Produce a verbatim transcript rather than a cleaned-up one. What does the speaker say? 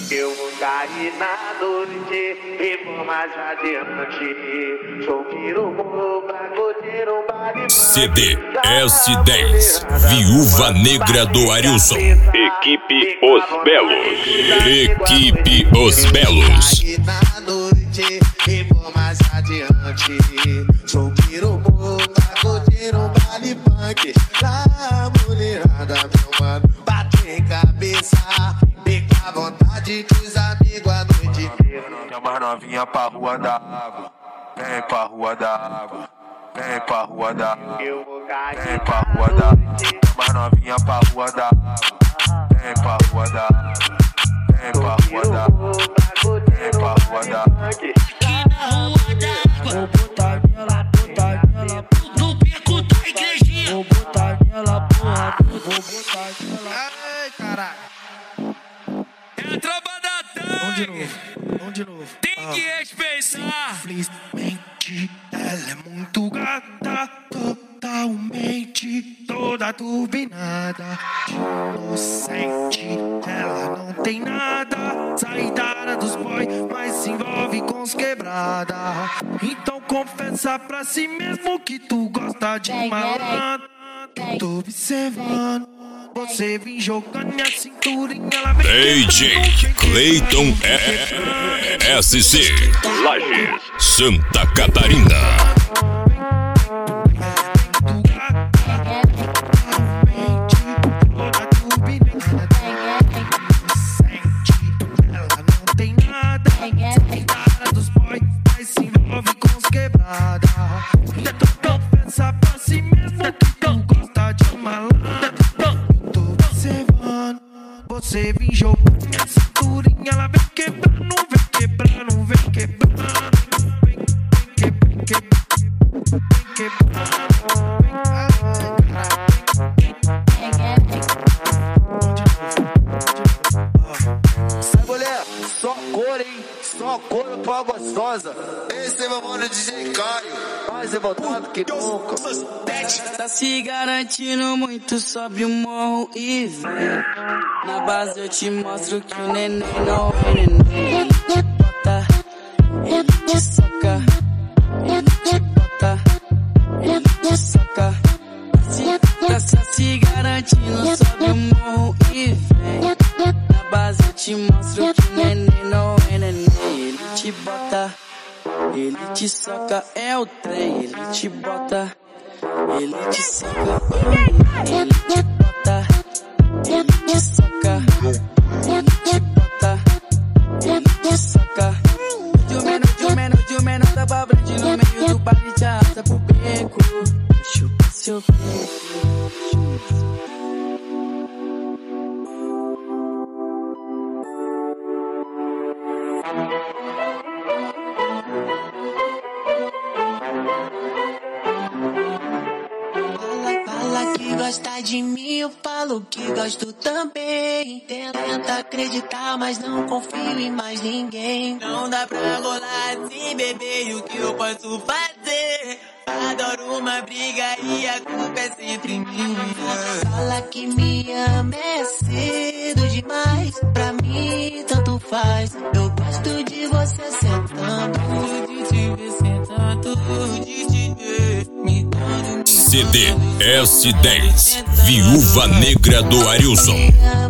Eu vou cair na noite e vou mais adiante. Sou pirobo pra curtir um baile. C D S dez, Viúva Negra do Arilson. Equipe Os Belos. Equipe Os Belos. Cair na noite e vou mais adiante. Sou pirobo pra curtir um baile punk. Lá, mulherada, meu mano, bate cabeça. Fica à vontade com os amigos a noite inteira. Chama novinha pra rua da água. Vem pra rua da água. Vem pra rua da água. Vem pra rua da água. Chama novinha pra rua da água. Vem pra rua da água. Vem pra rua da água. Vem pra rua da água. Aqui na rua da água. Vou botar nela, botar nela no beco da igrejinha. Vou botar nela, porra. Vou botar nela. Ai, caralho. É a tropa da Tang. Vamos de novo, vamos de novo. Tem que respeitar. Simplesmente ela é muito gata, totalmente toda turbinada. Inocente, ela não tem nada. Saída dos boys, mas se envolve com os quebrada. Então confessa pra si mesmo que tu gosta de malandro. Tô observando. Você vem jogando minha cinturinha, ela vem D J Clayton S C Lages, Santa Catarina. Ela não tem nada. Saída dos boys, mas se envolve com os quebrada. Então confessa pra si mesmo que tu gosta de malandro. Você vem jogando minha cinturinha, ela vem quebrando, vem quebrando, vem quebrando, vem quebrando, vem quebrando. Sai, mulher, só cor, hein? Só cor pra gostosa. Esse é meu mano D J Caio. Mais revoltado que nunca. Tá se garantindo muito, sobe o morro e vem. Na base eu te mostro que o neném não é neném. Bota, ele te soca. Ele te bota, ele te soca. Se, tá se garantindo, sobe o morro e vem. Na base eu te mostro que o neném não é neném. Ele te bota, ele te soca. É o trem, ele te bota. Ele te soca, ele te bota, ele te soca, ele te bota, ele te soca. De um menos, de um menos, de um menos da babrante no meio do baile te arrasta pro beco. Chupa seu beco. Gosta de mim, eu falo que gosto também. Tenta acreditar, mas não confio em mais ninguém. Não dá pra rolar assim, bebê, e o que eu posso fazer? Adoro uma briga e a culpa é sempre minha. Fala que me ama, é cedo demais. Pra mim, tanto faz. Eu gosto de você sentando, de te ver sentando, de te ver me dando. C D S dez, Viúva Negra do Arilson.